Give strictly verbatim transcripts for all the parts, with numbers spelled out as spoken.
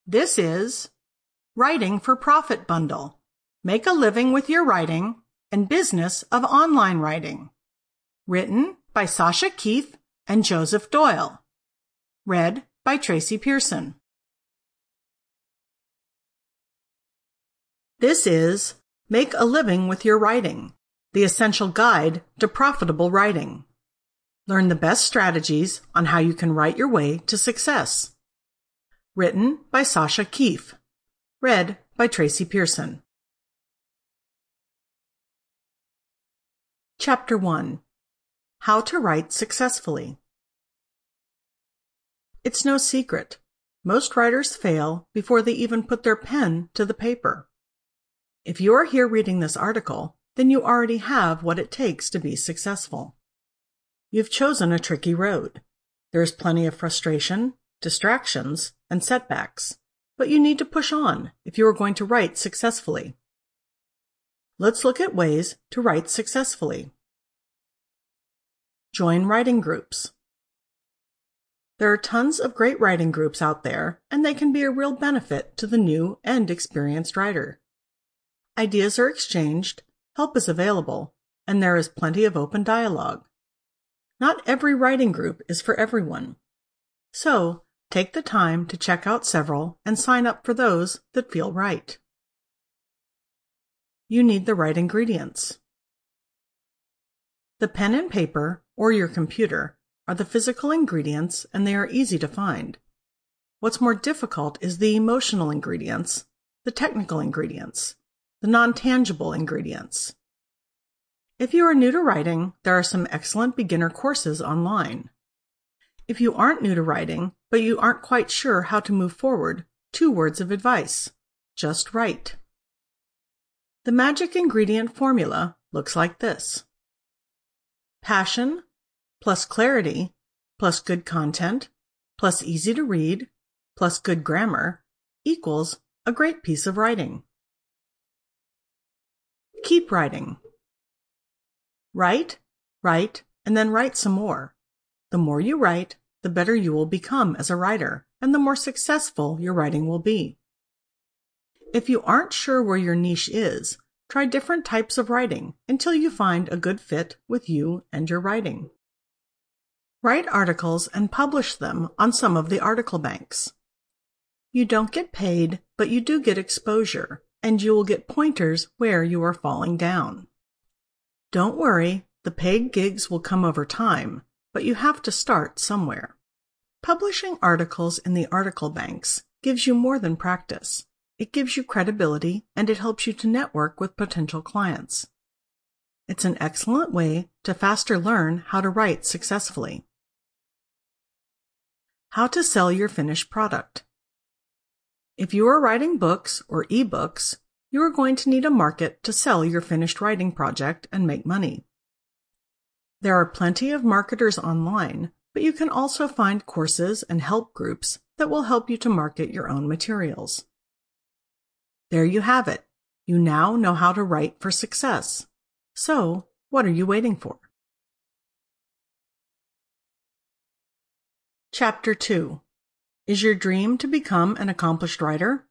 This is Writing for Profit Bundle. Make a living with your writing and business of online writing. Written by Sasha Keith and Joseph Doyle. Read by Tracy Pearson. This is Make a Living with Your Writing, the essential guide to profitable writing. Learn the best strategies on how you can write your way to success. Written by Sasha Keith. Read by Tracy Pearson. Chapter one. How to Write Successfully. It's no secret. Most writers fail before they even put their pen to the paper. If you are here reading this article, then you already have what it takes to be successful. You've chosen a tricky road. There is plenty of frustration, distractions, and setbacks, but you need to push on if you are going to write successfully. Let's look at ways to write successfully. Join writing groups. There are tons of great writing groups out there, and they can be a real benefit to the new and experienced writer. Ideas are exchanged, help is available, and there is plenty of open dialogue. Not every writing group is for everyone. So, take the time to check out several and sign up for those that feel right. You need the right ingredients. The pen and paper, or your computer, are the physical ingredients, and they are easy to find. What's more difficult is the emotional ingredients, the technical ingredients, the non-tangible ingredients. If you are new to writing, there are some excellent beginner courses online. If you aren't new to writing, but you aren't quite sure how to move forward, two words of advice: just write. The magic ingredient formula looks like this. Passion plus clarity plus good content plus easy to read plus good grammar equals a great piece of writing. Keep writing. Write, write, and then write some more. The more you write, the better you will become as a writer, and the more successful your writing will be. If you aren't sure where your niche is, try different types of writing until you find a good fit with you and your writing. Write articles and publish them on some of the article banks. You don't get paid, but you do get exposure, and you will get pointers where you are falling down. Don't worry, the paid gigs will come over time, but you have to start somewhere. Publishing articles in the article banks gives you more than practice. It gives you credibility, and it helps you to network with potential clients. It's an excellent way to faster learn how to write successfully. How to sell your finished product. If you are writing books or ebooks, you are going to need a market to sell your finished writing project and make money. There are plenty of marketers online, but you can also find courses and help groups that will help you to market your own materials. There you have it. You now know how to write for success. So, what are you waiting for? Chapter two. Is your dream to become an accomplished writer?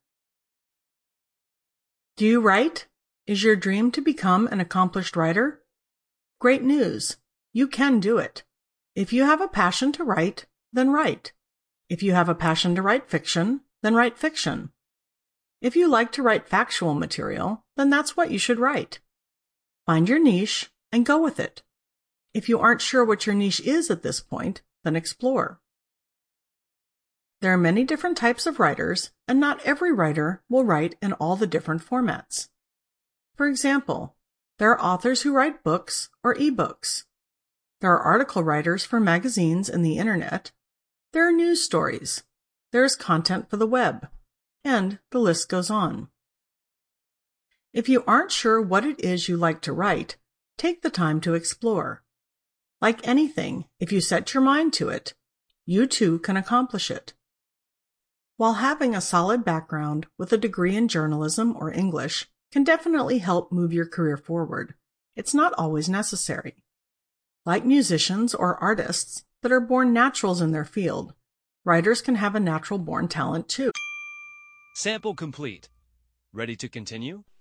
Do you write? Is your dream to become an accomplished writer? Great news! You can do it. If you have a passion to write, then write. If you have a passion to write fiction, then write fiction. If you like to write factual material, then that's what you should write. Find your niche and go with it. If you aren't sure what your niche is at this point, then explore. There are many different types of writers, and not every writer will write in all the different formats. For example, there are authors who write books or ebooks. There are article writers for magazines and the internet. There are news stories. There is content for the web. And the list goes on. If you aren't sure what it is you like to write, take the time to explore. Like anything, if you set your mind to it, you too can accomplish it. While having a solid background with a degree in journalism or English can definitely help move your career forward, it's not always necessary. Like musicians or artists that are born naturals in their field, writers can have a natural-born talent too. Sample complete. Ready to continue?